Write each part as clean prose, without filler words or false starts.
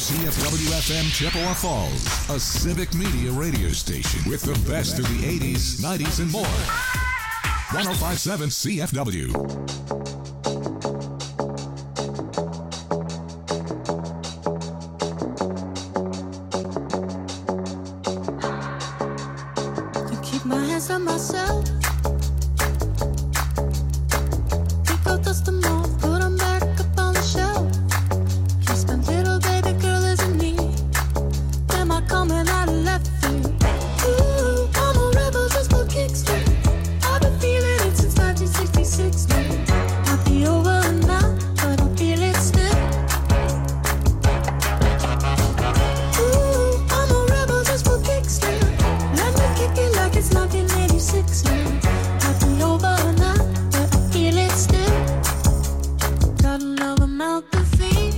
CFW-FM Chippewa Falls, a civic media radio station with the best of the 80s, 90s, and more. 105.7 CFW. On myself, pick up dust them off, put them back up on the shelf. Kiss my little baby girl isn't me. Am I coming out of left field? Ooh, I'm a rebel just for kicks. I've been feeling it since 1966. Might be over now, but I feel it still. Ooh, I'm a rebel just for kicks. Let me kick it like it's 1986 now. Might be over now, but I feel it still. Got another mouth to feed.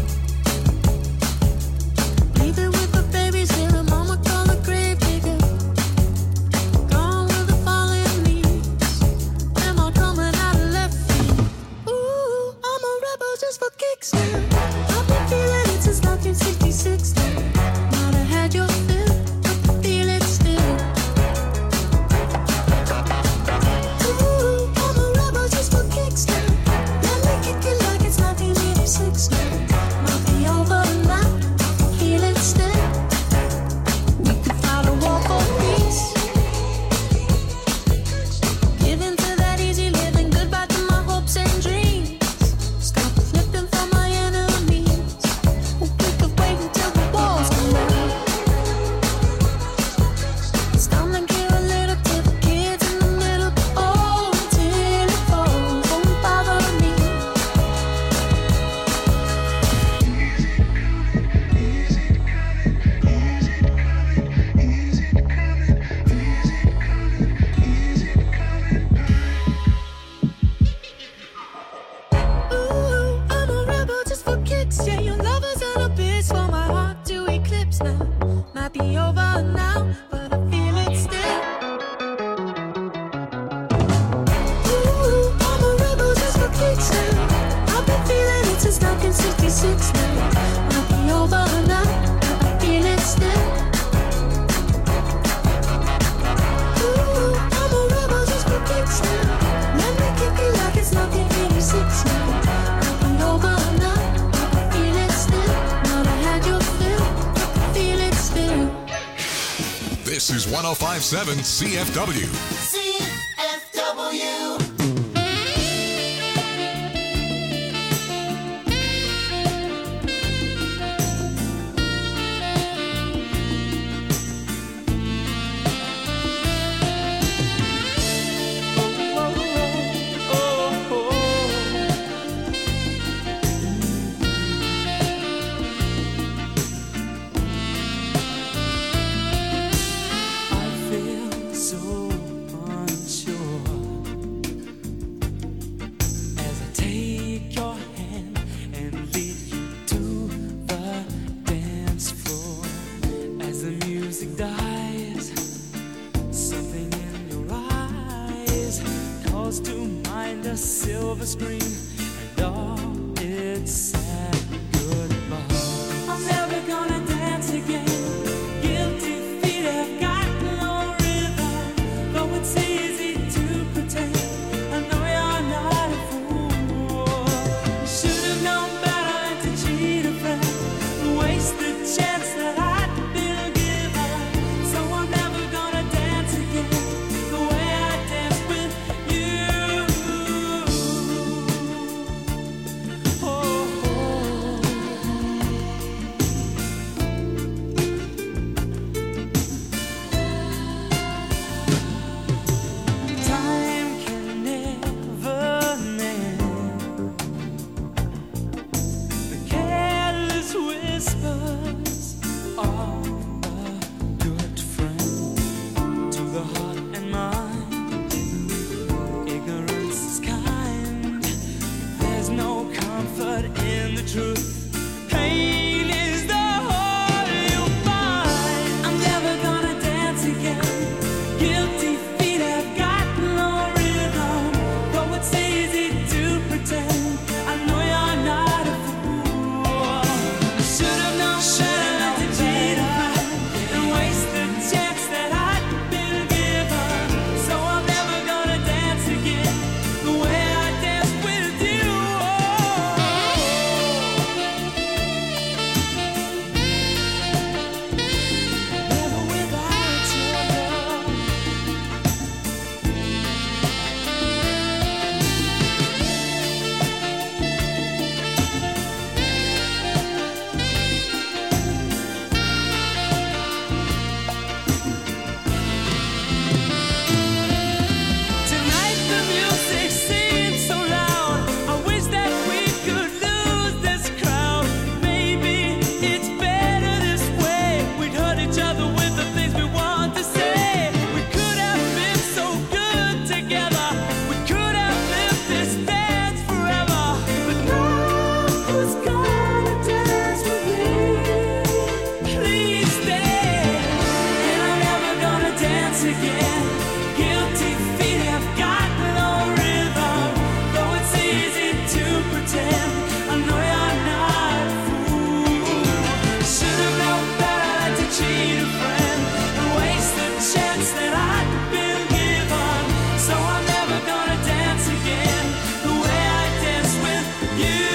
Leave it with the babysitter, mama call the grave digger. Gone with the fallen leaves. Am I coming out of left field? Ooh, I'm a rebel just for kicks now. I've been feeling it since 1966 now. Might have had your fill, but I feel it still. Ooh, I'm a rebel just for kicks now. Let me kick it like it's 1986 now. Might be over now, feel it still. We could fight a war for peace. Give in to that easy living, goodbye to my hopes and dreams. Stop flipping for my enemies. We could wait until the walls come down. It's time to give a little to the kids in the middle. Oh, until it falls, won't bother me. Ooh, I'm a rebel just for kicks. Yeah, your lovers and a bitch for my heart to eclipse now. Might be over now, but I feel it still. Ooh, I'm a rebel just for kicks now. I've been feeling it since 1966 now. Might be over now, but I feel it still. Ooh, I'm a rebel just for kicks now. Let me kick it like it's 1986 now. Might be over now, but I feel it still. Might have had your fill, but I feel it still. This is 105.7 CFW. CFW. I feel so Who's gonna dance with me? Please stay. And I'm never gonna dance again. Guilty feet have got no rhythm. Though it's easy to pretend, I know you're not a fool. Should have known better to cheat a friend and waste the chance that I'd been given. So I'm never gonna dance again the way I dance with you.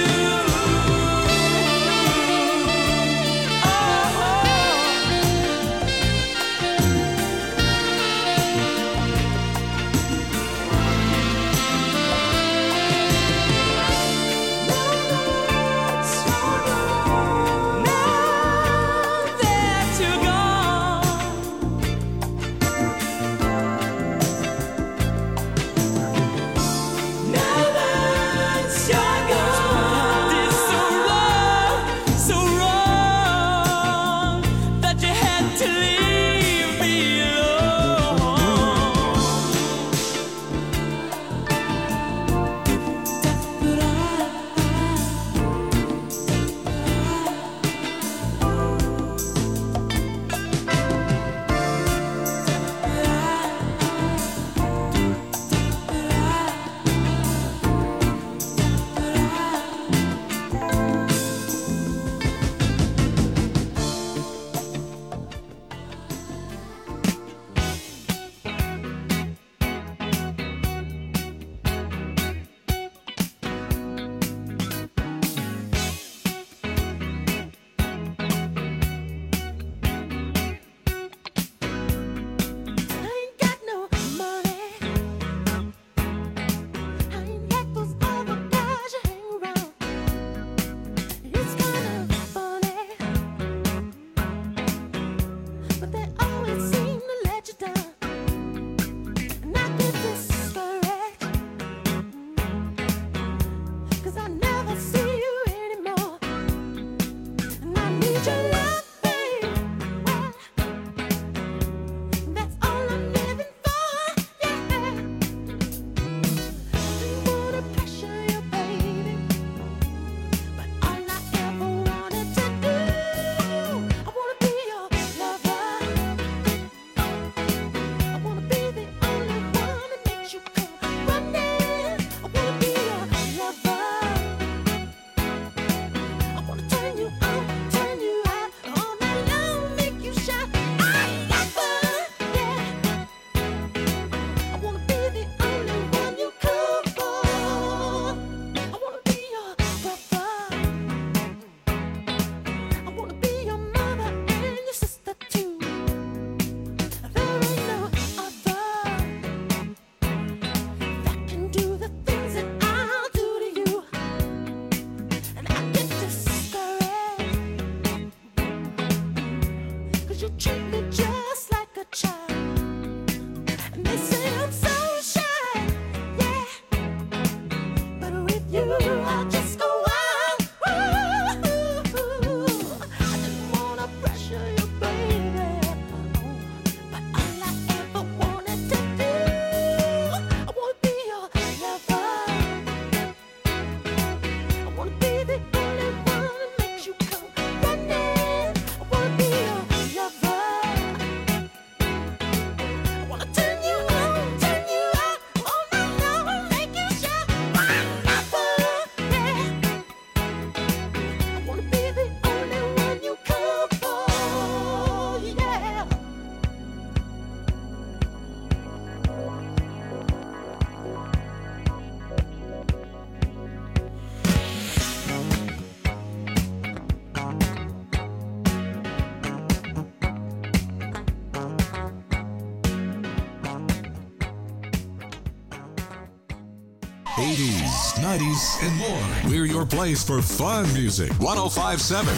'80s, '90s, and more. We're your place for fun music. 105.7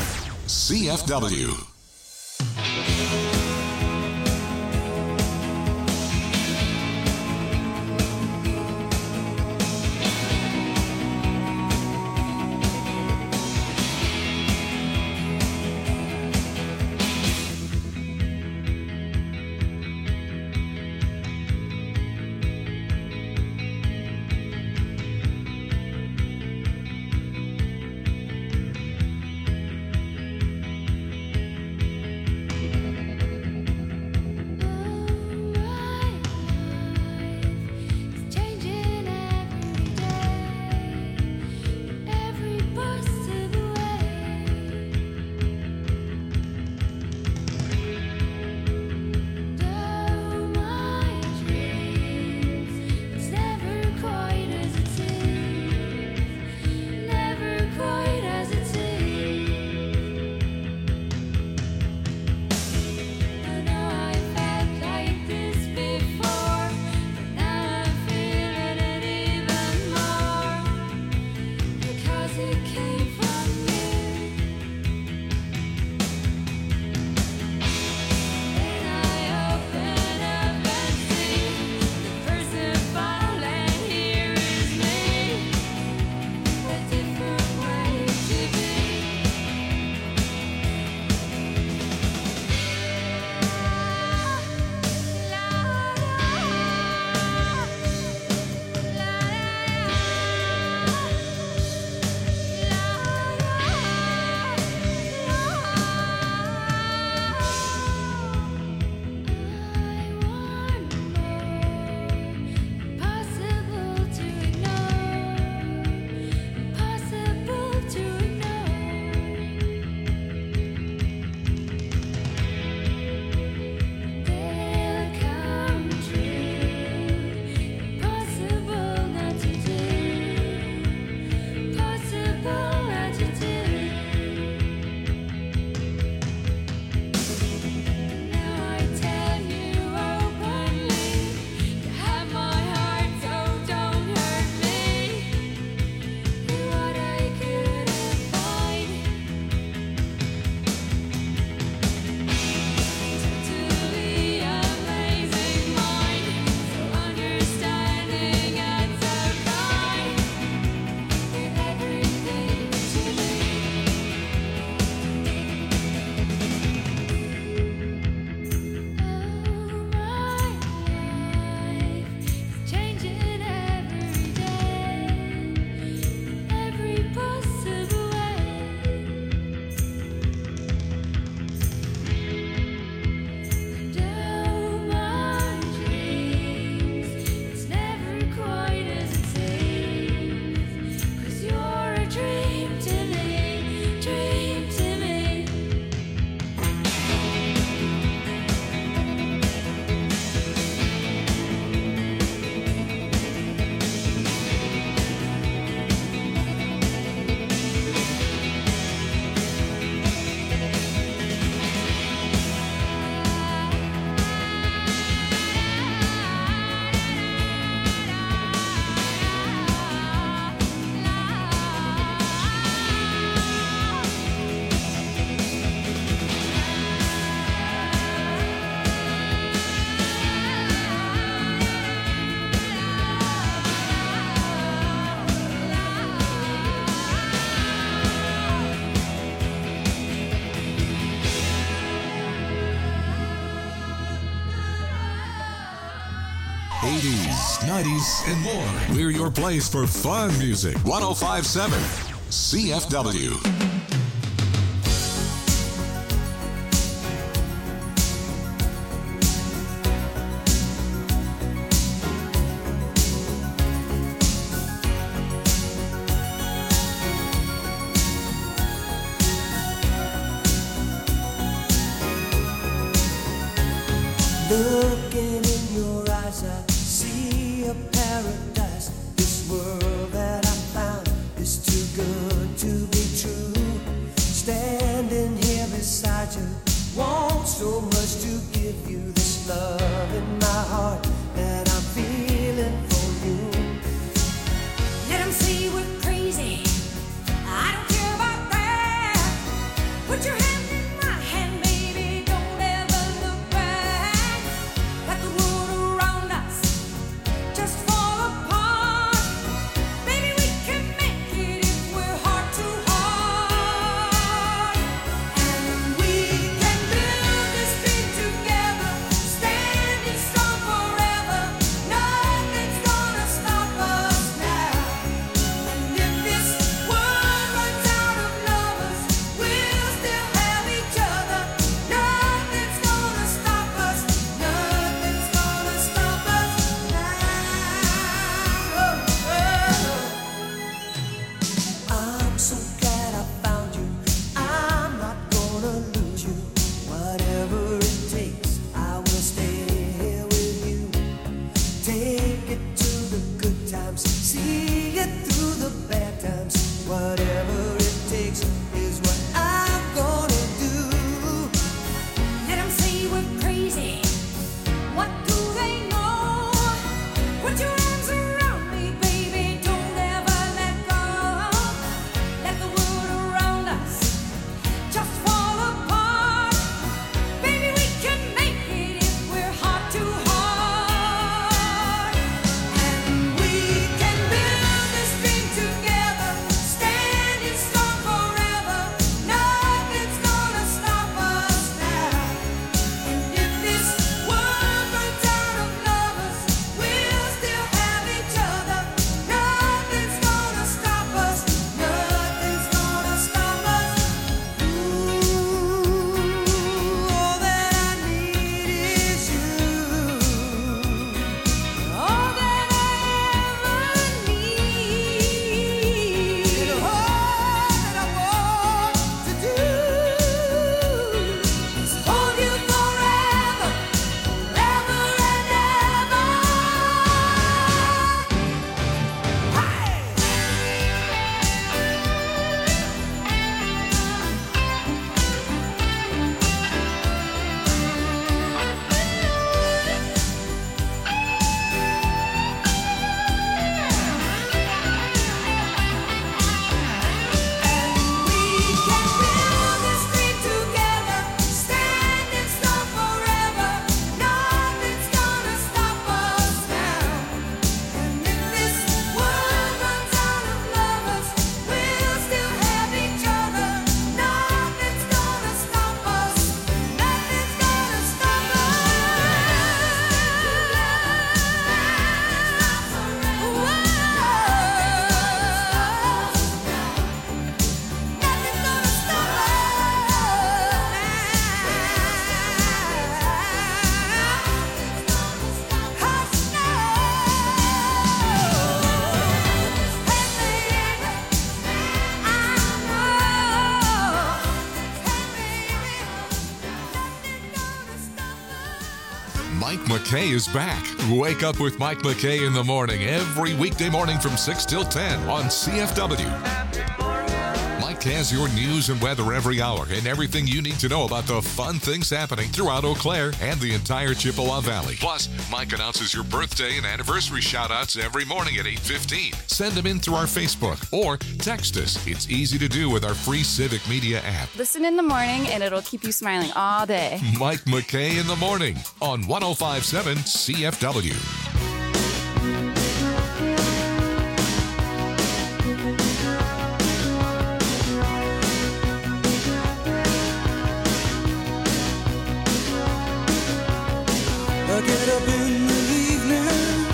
CFW. 80s, 90s, and more. We're your place for fun music. 1057 CFW. Looking in your eyes, I see a paradise. This world that I found is too good to be true. Standing here beside you, want so much to give you this love in my heart that I'm feeling for you. Let 'em say we're crazy. I don't care about that. Put your hand in my hand, baby. Don't ever look back. Let the world around us just fall apart. Baby, we can make it if we're heart to heart. And we can build this dream together, standing strong forever. Nothing's gonna stop us now. And if this world runs out of lovers, we'll still have each other. Nothing's gonna stop us. Nothing's gonna stop us now. I'm so glad I found you. I'm not gonna lose you. Whatever it takes, I will stay here with you. Take it to the good times, see it through the bad times. Whatever it takes is what I'm gonna do. Let 'em say we're crazy. What do they know? Put your arms around me, baby. Don't ever let go. Let the world around us just fall apart. Baby, we can make it if we're heart to heart. And we can build this dream together, standing strong forever. Nothing's gonna stop us now. And if this world runs out of lovers, we'll still have each other. Nothing's gonna stop us. Nothing's gonna stop us. All that I need is you. All that I ever need. And all that I want to do is hold you forever, forever and ever. We can build this dream together, standing strong forever. Nothing's gonna stop us now. And if this world runs out of lovers, we'll still have each other. Nothing's gonna stop us. Nothing's gonna stop us. Nothing's gonna stop Mike McKay is back. Wake up with Mike McKay in the morning every weekday morning from 6 till 10 on CFW. Mike has your news and weather every hour and everything you need to know about the fun things happening throughout Eau Claire and the entire Chippewa Valley. Plus, Mike announces your birthday and anniversary shout-outs every morning at 8:15. Send them in through our Facebook or text us. It's easy to do with our free Civic Media app. Listen in the morning and it'll keep you smiling all day. Mike McKay in the morning on 1057 CFW. I get up in the evening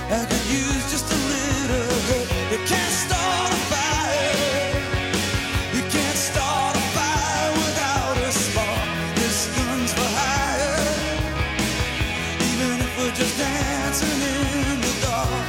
I could use just a little help. You can't start a fire. You can't start a fire without a spark. This gun's for hire. Even if we're just dancing in the dark.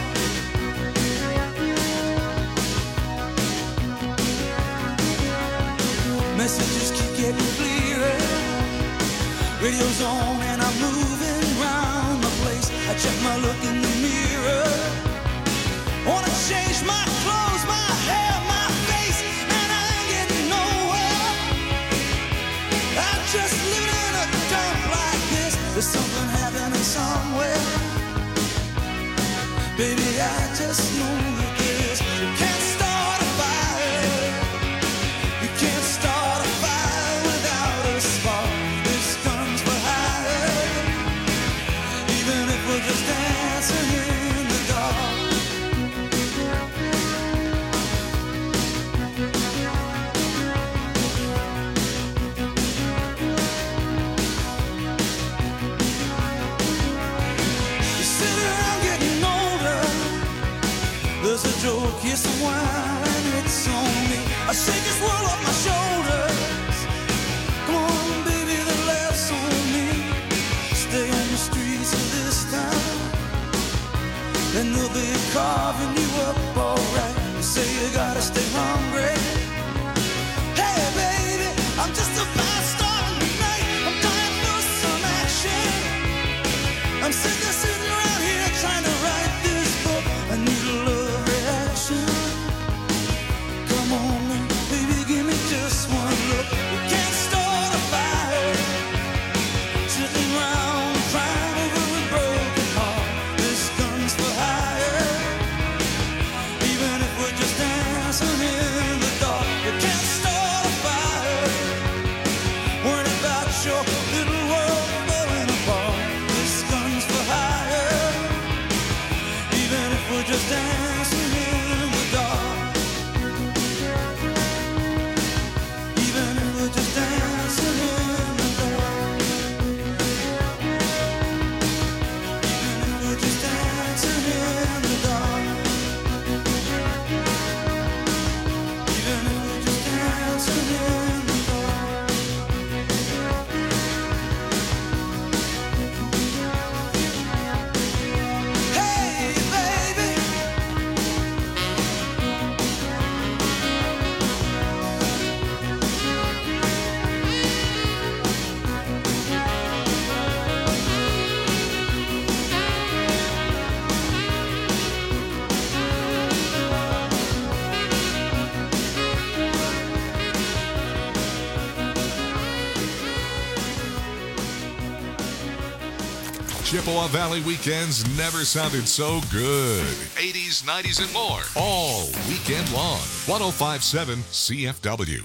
Messages keep getting clearer. Radio's on and I'm moving round the place. I check my look in the mirror. Wanna change my clothes, my hair, my face, and I ain't getting nowhere. I'm just living in a dump like this. There's something happening somewhere. Baby, I just know that this. You can't start a fire. You can't start a fire without a spark. This gun's for hire. Even if we're just dancing in the dark. You sit around getting older. There's a joke, here's some wine, it's on me. I shake this world off my shoulders. Come on, baby, the laughs on me. Stay on the streets of this town, and they'll be carving you up alright. You say you gotta stay hungry. Hey, baby, I'm just a fast star tonight. I'm dying for some action. I'm sitting around here trying to write this book. I need a love reaction. Come on, baby, give me just one look. We can't start a fire. Sitting around crying over a broken heart. This gun's for hire. Even if we're just dancing in the dark. You can't start a fire. Worrying about your little world falling apart. This gun's for hire. Even if we're just dancing in the dark. Even if we're just dancing in the dark. Even if we're just dancing in the dark. Even if we're just dancing in the dark. Hey, baby. Chippewa Valley weekends never sounded so good. 80s, 90s, and more. All weekend long. 1057 CFW.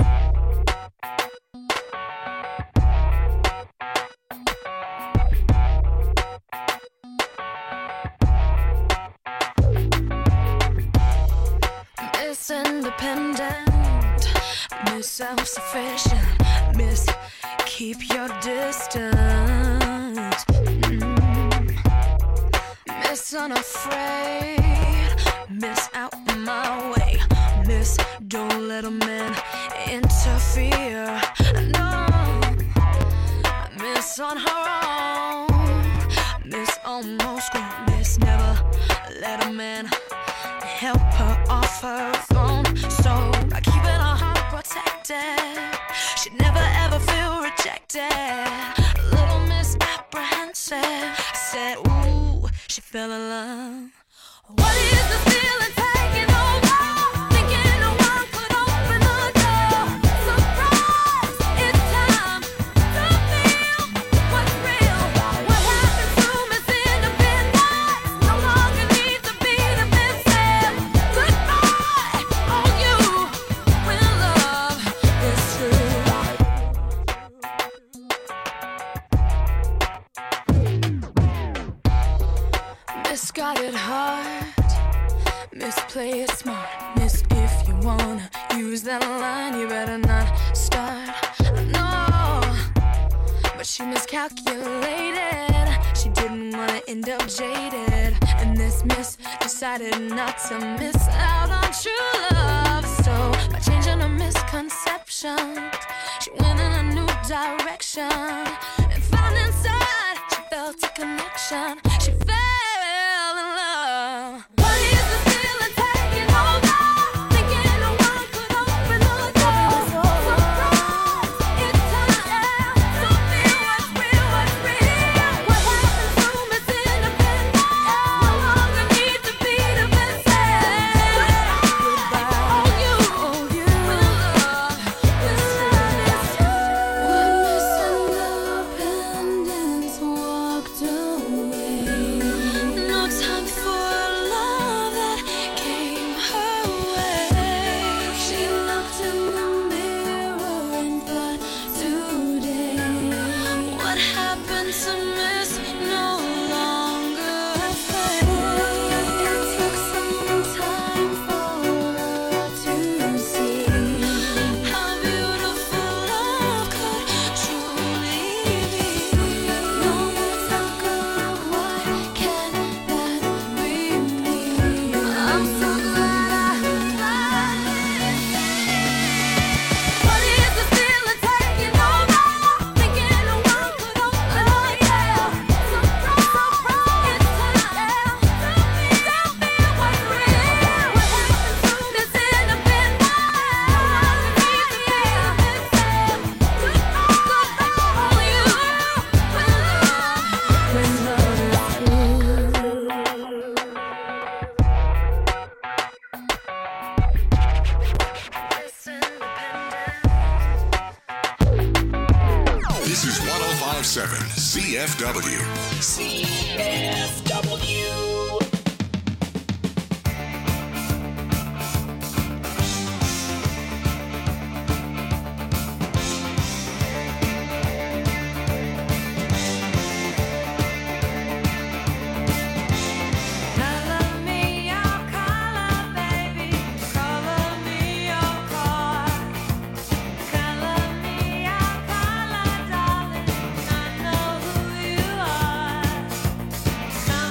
Miss Independent, Miss Self-Sufficient, Miss Keep Your Distance, Miss Unafraid, Miss Out My Way, Miss Don't Let a Man Interfere, no, Miss On Her Own, Miss Almost Grown, Miss Never Let a Man help her off her throne. So by keeping her heart protected, she'd never ever feel rejected. A little misapprehensive, I said, ooh, she fell in love. What is this feeling taking over? Thinking no one could open the door. Surprise, it's time to feel what's real. What happened to Miss Independence? No longer need to be defensive. Goodbye, on you when love is true. Miss got it hard. Miss play it smart. Miss if you wanna use that line, you better not start. No, but she miscalculated. She didn't wanna end up jaded. And And this miss decided not to miss out on true love. So by changing her misconceptions, she went in a new direction and found inside she felt a connection. She fell in love. What is the feeling taking over? Thinking no one could open the door. Surprise, it's time to feel what's real, what's real. What happened to Miss Independent? No longer need to be defensive. Oh, you, with love, with sadness. When Miss Independence walked away, no time for love that came her way. She looked in the mirror and thought, today, what happened to Miss no longer afraid? It took some time for her to see how beautiful love could truly be. No more talk of what can that bring me. I'm so glad I What is the feeling taking over? Thinking no one could open the door. Surprise, surprise, it's time to feel what's real. What happened to Miss Independent? This is 1057 CFW. Color me your color, baby. Color me your card. Color me your color, darling. I know who you are.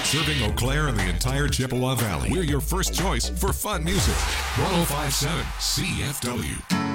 Serving Eau Claire and the entire Chippewa Valley. We're your first choice for fun music. 1057 CFW.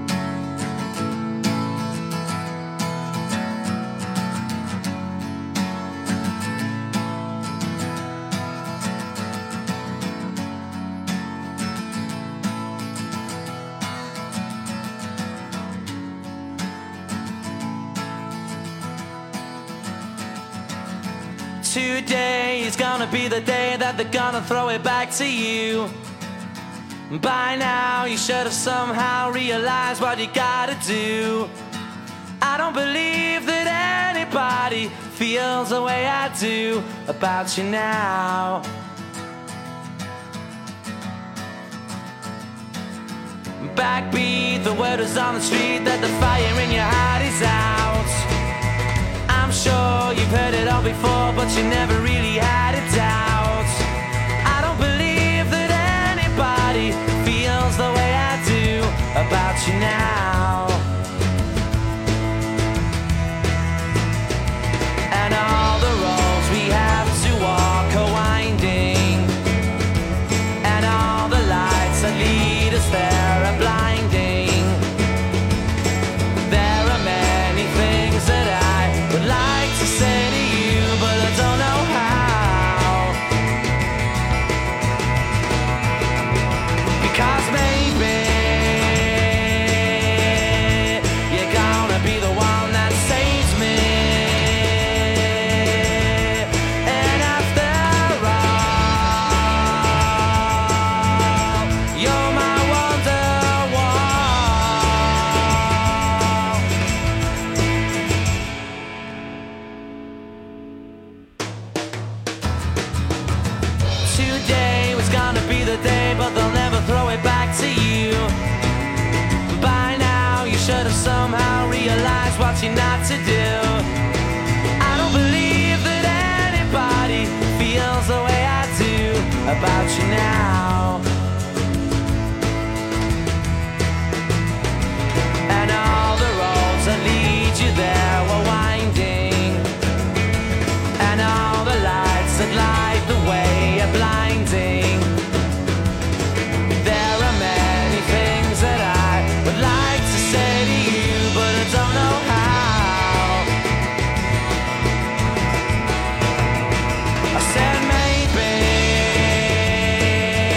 Today is gonna be the day that they're gonna throw it back to you. By now you should have somehow realized what you gotta do. I don't believe that anybody feels the way I do about you now. Backbeat, the word is on the street that the fire in your heart is out. I'm sure you've heard it all before, but you never really had a doubt. I don't believe that anybody feels the way I do about you now. And all the roads we have to walk are winding, and all the lights that lead us there are blinding. There are many things that I would like to say to you, but I don't know how. Because maybe you're gonna be the one that saves me. And after all, you're my wonderwall. Today was gonna be the day, but they'll never throw it back to you. By now you should have somehow realized what you're not to do. I don't believe that anybody feels the way I do about you now. And all the roads that lead you there were winding, and all the lights that light the way are blinding. There are many things that I would like to say to you, but I don't know how. I said maybe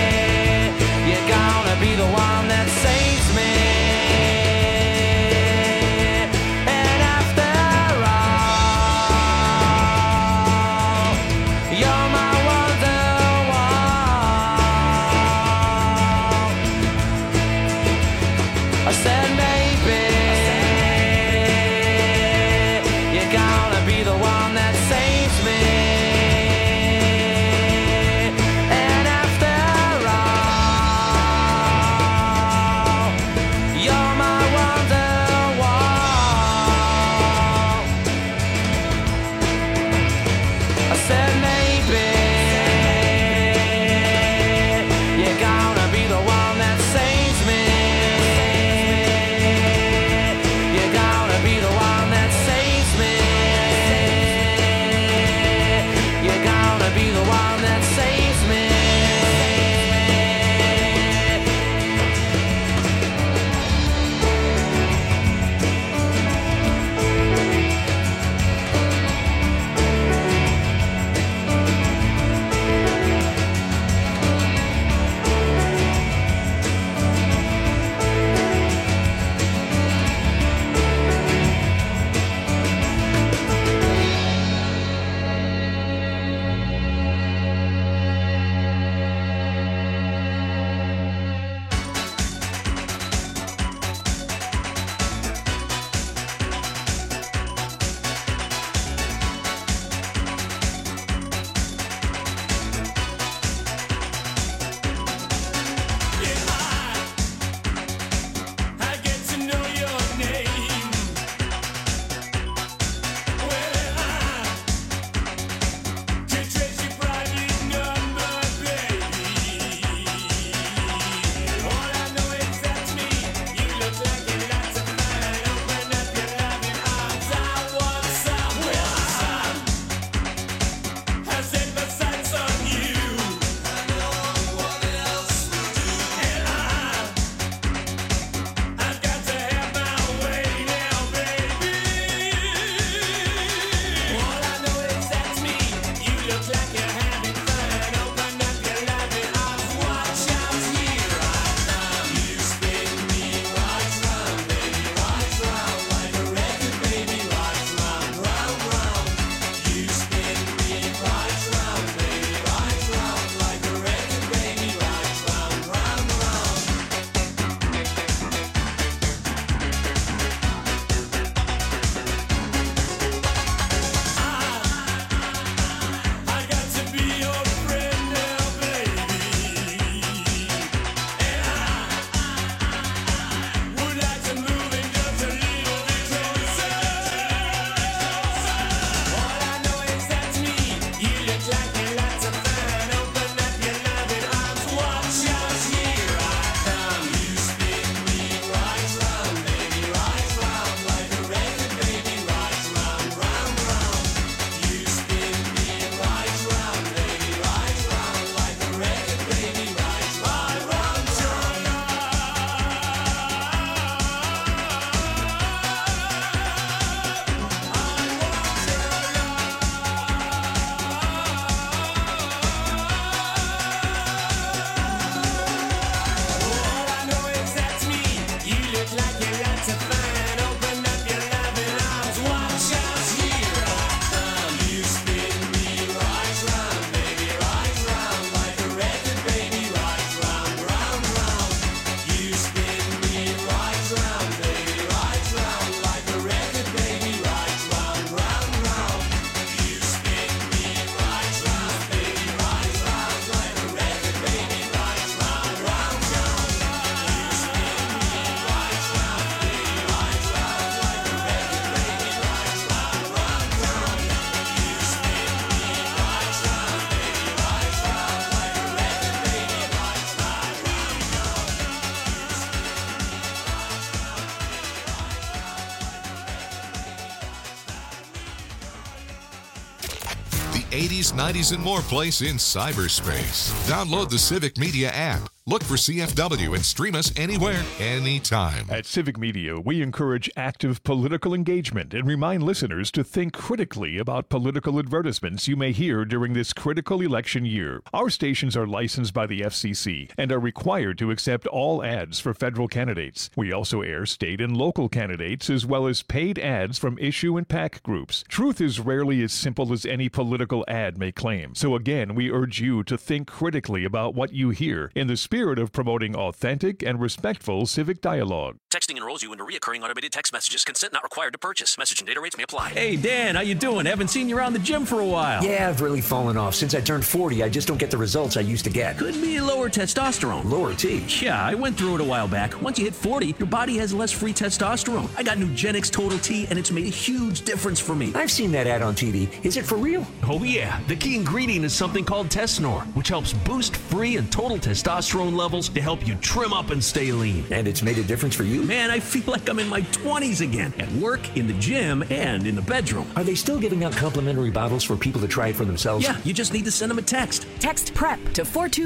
80s, 90s, and more place in cyberspace. Download the Civic Media app. Look for CFW and stream us anywhere, anytime. At Civic Media, we encourage active political engagement and remind listeners to think critically about political advertisements you may hear during this critical election year. Our stations are licensed by the FCC and are required to accept all ads for federal candidates. We also air state and local candidates as well as paid ads from issue and PAC groups. Truth is rarely as simple as any political ad may claim. So again, we urge you to think critically about what you hear in the spirit of promoting authentic and respectful civic dialogue. Texting enrolls you into recurring automated text messages. Consent not required to purchase. Message and data rates may apply. Hey, Dan, how you doing? Haven't seen you around the gym for a while. Yeah, I've really fallen off. Since I turned 40, I just don't get the results I used to get. Could be lower testosterone. Lower T? Yeah, I went through it a while back. Once you hit 40, your body has less free testosterone. I got Nugenix Total T, and it's made a huge difference for me. I've seen that ad on TV. Is it for real? Oh, yeah. The key ingredient is something called Tesnor, which helps boost free and total testosterone levels to help you trim up and stay lean. And it's made a difference for you? Man, I feel like I'm in my 20s again. At work, in the gym, and in the bedroom. Are they still giving out complimentary bottles for people to try it for themselves? Yeah, you just need to send them a text. Text PREP to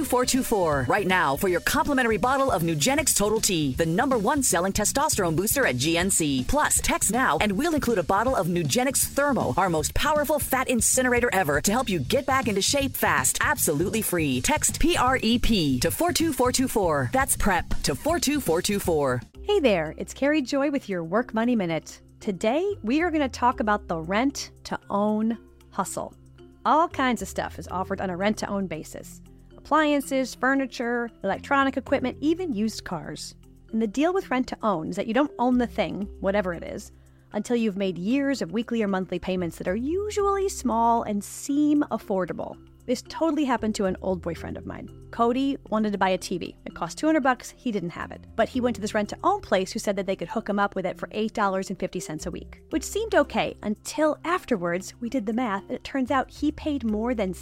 42424 right now for your complimentary bottle of Nugenix Total T, the #1 selling testosterone booster at GNC. Plus, text now and we'll include a bottle of Nugenix Thermo, our most powerful fat incinerator ever, to help you get back into shape fast, absolutely free. Text PREP to 42424. That's PREP to 42424. Hey there, it's Carrie Joy with your Work Money Minute. Today, we are going to talk about the rent-to-own hustle. All kinds of stuff is offered on a rent-to-own basis. Appliances, furniture, electronic equipment, even used cars. And the deal with rent-to-own is that you don't own the thing, whatever it is, until you've made years of weekly or monthly payments that are usually small and seem affordable. This totally happened to an old boyfriend of mine. Cody wanted to buy a TV. It cost $200, he didn't have it. But he went to this rent-to-own place who said that they could hook him up with it for $8.50 a week, which seemed okay until afterwards we did the math, and it turns out he paid more than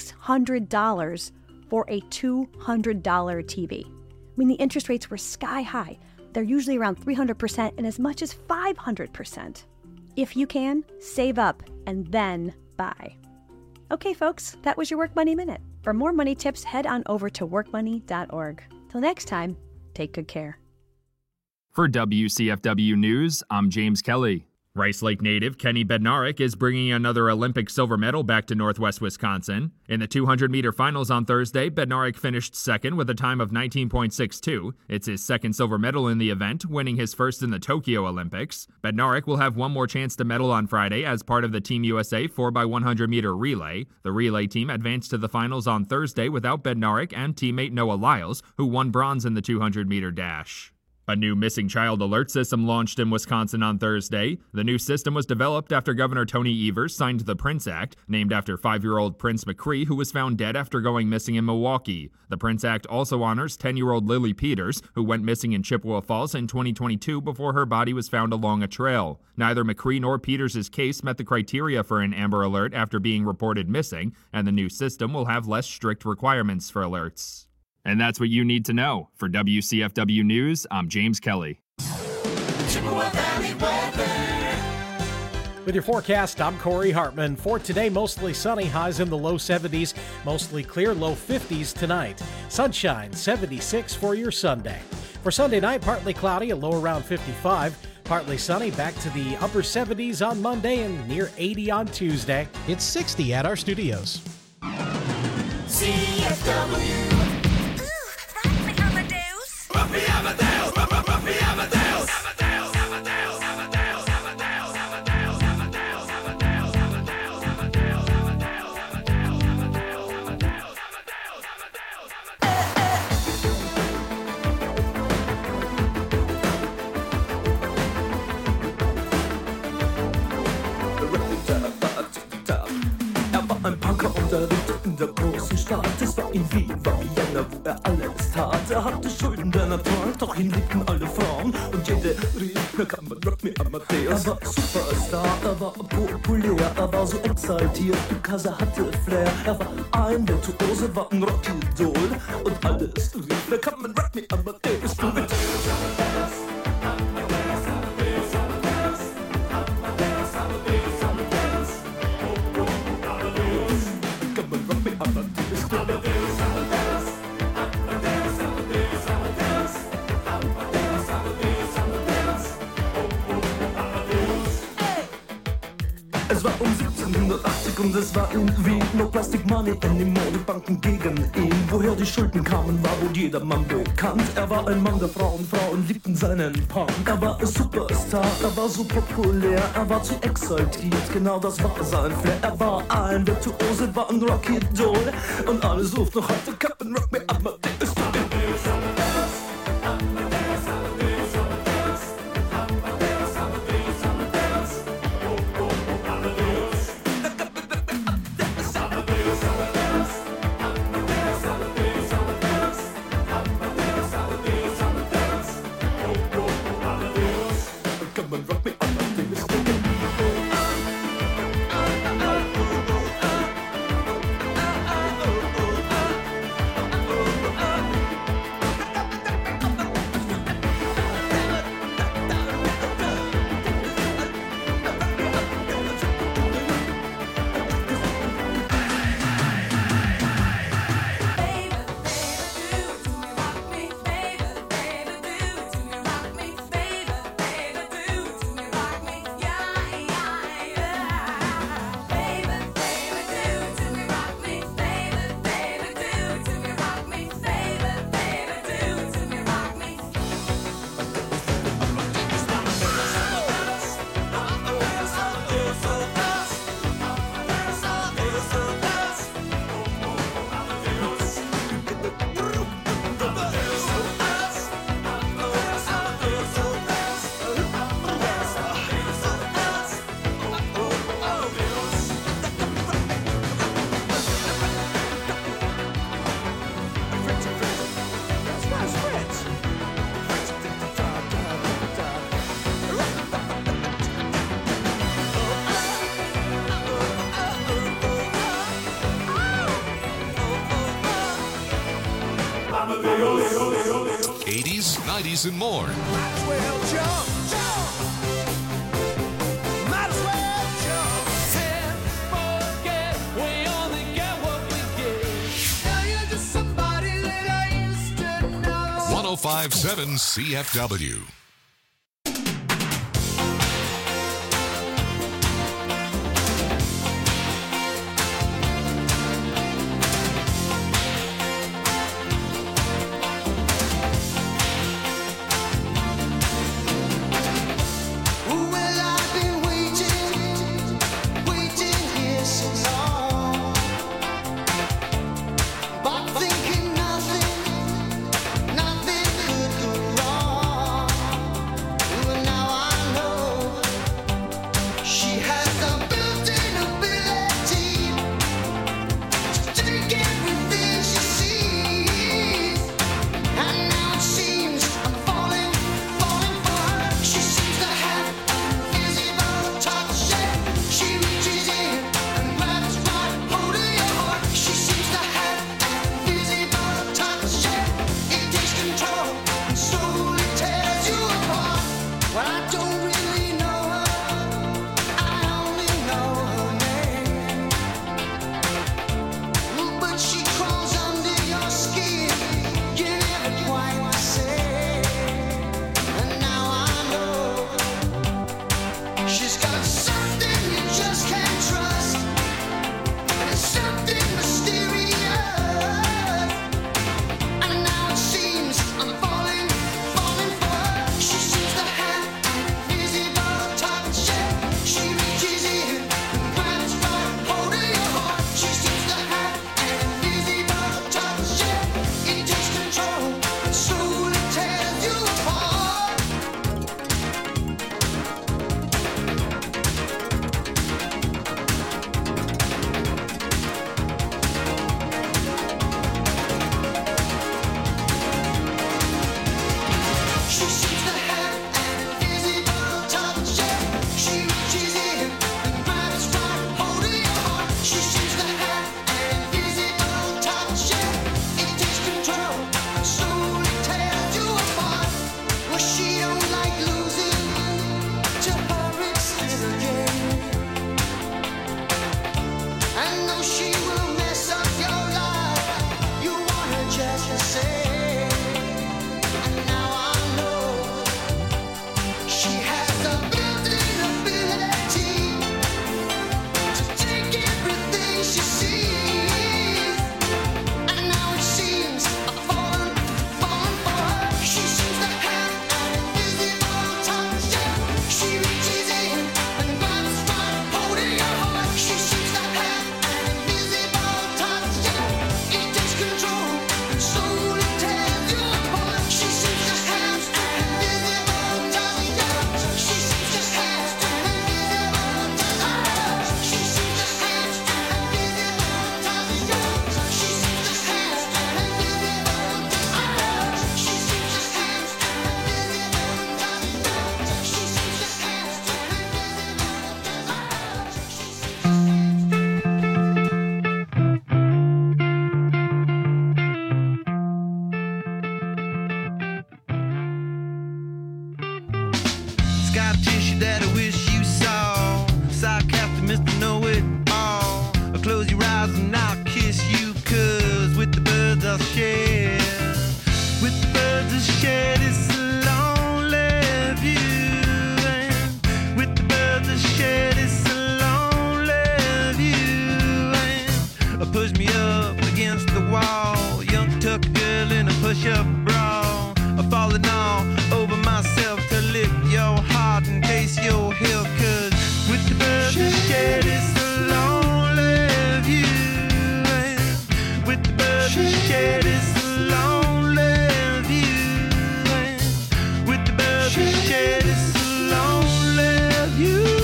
$600 for a $200 TV. I mean, the interest rates were sky high. They're usually around 300% and as much as 500%. If you can, save up and then buy. Okay, folks, that was your Work Money Minute. For more money tips, head on over to workmoney.org. Till next time, take good care. For WCFW News, I'm James Kelly. Rice Lake native Kenny Bednarik is bringing another Olympic silver medal back to Northwest Wisconsin. In the 200-meter finals on Thursday, Bednarik finished second with a time of 19.62. It's his second silver medal in the event, winning his first in the Tokyo Olympics. Bednarik will have one more chance to medal on Friday as part of the Team USA 4x100-meter relay. The relay team advanced to the finals on Thursday without Bednarik and teammate Noah Lyles, who won bronze in the 200-meter dash. A new missing child alert system launched in Wisconsin on Thursday. The new system was developed after Governor Tony Evers signed the Prince Act, named after 5-year-old Prince McCree, who was found dead after going missing in Milwaukee. The Prince Act also honors 10-year-old Lily Peters, who went missing in Chippewa Falls in 2022 before her body was found along a trail. Neither McCree nor Peters' case met the criteria for an Amber Alert after being reported missing, and the new system will have less strict requirements for alerts. And that's what you need to know. For WCFW News, I'm James Kelly. With your forecast, I'm Corey Hartman. For today, mostly sunny, highs in the low 70s, mostly clear, low 50s tonight. Sunshine, 76 for your Sunday. For Sunday night, partly cloudy, a low around 55. Partly sunny, back to the upper 70s on Monday and near 80 on Tuesday. It's 60 at our studios. CFW. Ein Punker unterrichtet in der großen Stadt. Es war in Wien, war Vienna, wo alles tat. Hatte Schulden, denn trank, doch ihn liebten alle Frauen. Und jede rief, na kann man Rock me Amadeus. Er war Superstar, er war populär, er war so exaltiert, because er hatte Flair. Er war ein Virtuose, war ein Rockidol. Und alles rief, na kann man Rock me Amadeus. Musik und es war in Wien. No Plastic Money anymore, die Banken gegen ihn. Woher die Schulden kamen, war wohl jedermann bekannt. Er war ein Mann der Frauen, Frauen liebten seinen Punk. Er war ein Superstar, er war so populär, er war zu exaltiert, genau das war sein Flair. Er war ein Virtuose, war ein Rocky-Doll und alle suchten noch heute Captain Rock Me Amadeus. '80s, '90s, and more. Know. 105.7 CFW. I'll share. With the birds of shed, it's a lonely view. And with the birds of shed, it's a lonely view. And push me up against the wall, young tuck girl in a push-up bra, falling all over myself to lift your heart and taste your health. 'Cause with the birds of shed, it's a lonely view. And with the birds of shed, it's a lonely view. And with the birds of shed, it's a lonely view.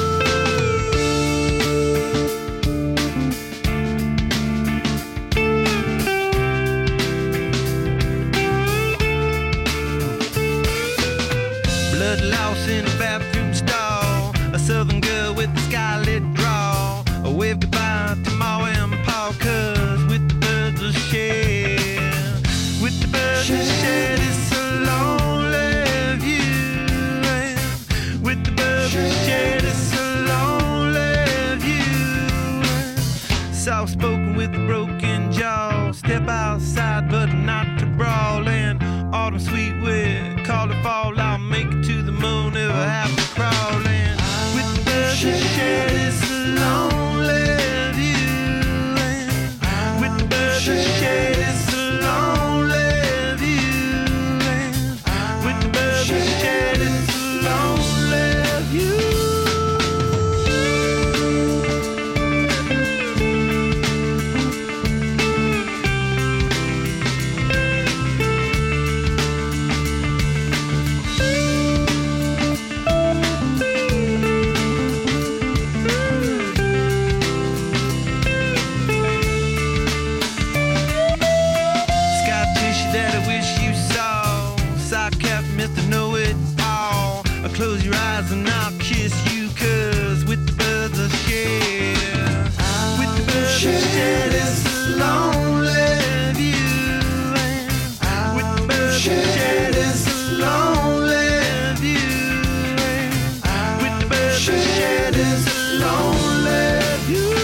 Blood louse in a bathroom stall, a southern girl with a skylit draw. A wave goodbye to Ma and Pa, 'cause with the birds of shed, with the birds of shed, it's a lonely view. And with the birds of shed, it's a lonely view. Soft spoken with a broken jaw, step outside but not to brawl. And autumn sweet with call it fall, I'll make it to the moon, never have to crawl. And with the birds of shed, it's a lonely view. And with the birds of shed, it's a lonely view. And with the birds of shed, it's a lonely view. Close your eyes and I'll kiss you, 'cause with the birds of shed, with the birds of shed, it's a lonely view. And with the birds of shed, it's a lonely view. And with the birds of shed, it's a lonely view.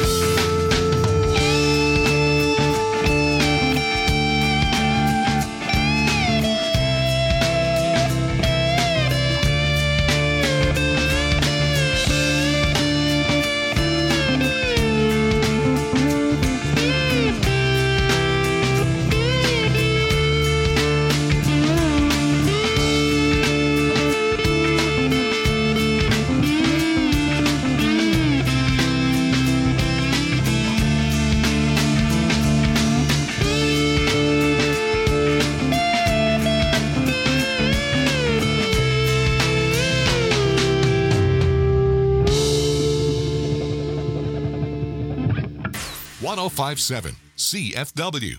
.1057 CFW.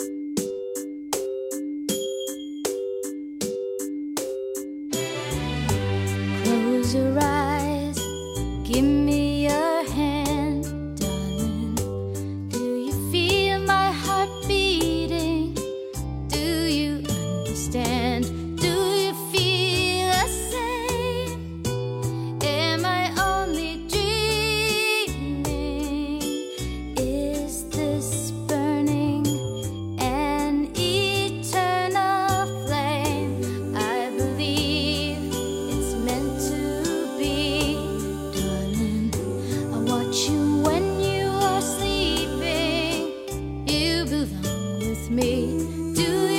Close your eyes, give me your hand, darling. Do you feel my heart beating? Do you understand? Do you feel the same? Am I only dreaming? Is this burning an eternal flame? I believe it's meant to be, darling. I watch you when you are sleeping. You belong with me. Do you